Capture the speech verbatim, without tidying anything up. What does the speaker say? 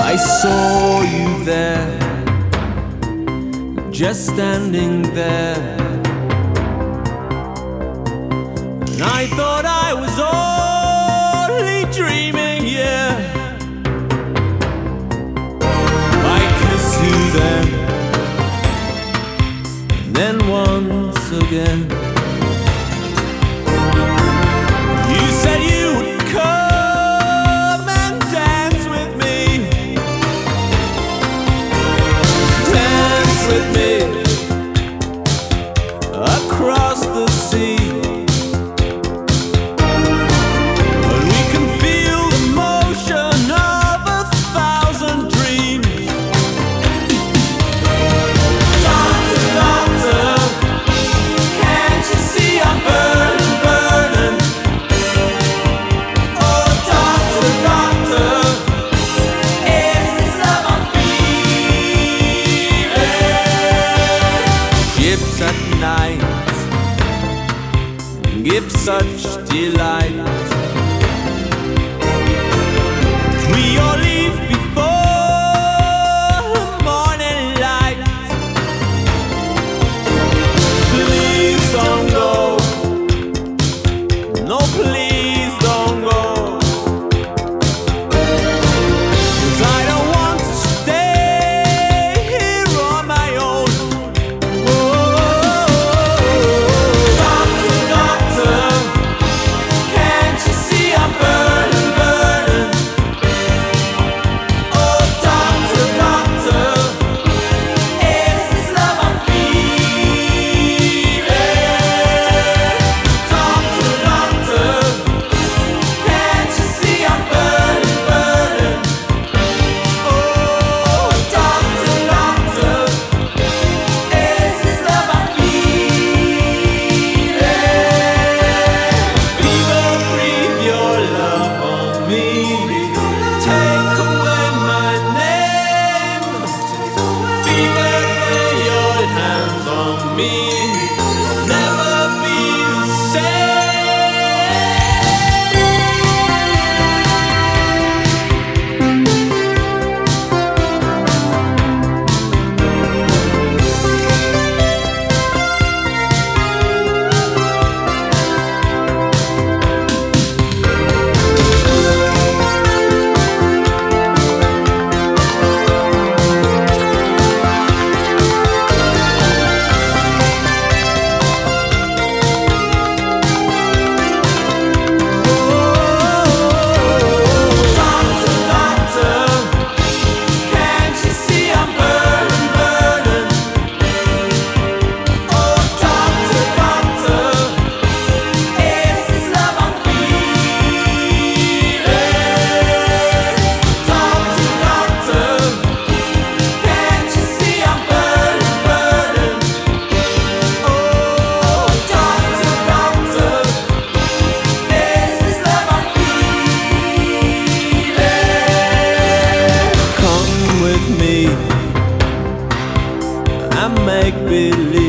I saw you there, just standing there, and I thought I was only dreaming, yeah. I kissed you then, and then once again. You said you would come and dance with me, dance with me across the sea. And we can feel the motion of a thousand dreams. Doctor, doctor, can't you see I'm burning, burning? Oh, doctor, doctor, is this love I'm feeling? Ships at night give such delight. We all leave before morning light. Please don't go, no please don't go, 'cause I don't want to stay here on my own. Doctor, doctor, can't you see I'm burning, burning? Oh, doctor, doctor, is this love I'm feeling? Doctor, doctor, can't you see I'm burning, burning? Oh, doctor, doctor, is this love I'm feeling? Fever, breathe your love on me. Take away my name. Fever, lay your hands on me. Never be the Doctor, doctor, can't you see I'm burning, burning? Oh, doctor, doctor, is this love I'm feeling? Doctor, doctor, can't you see I'm burning, burning? Oh, doctor, doctor, is this love I'm feeling? Come with me and make believe.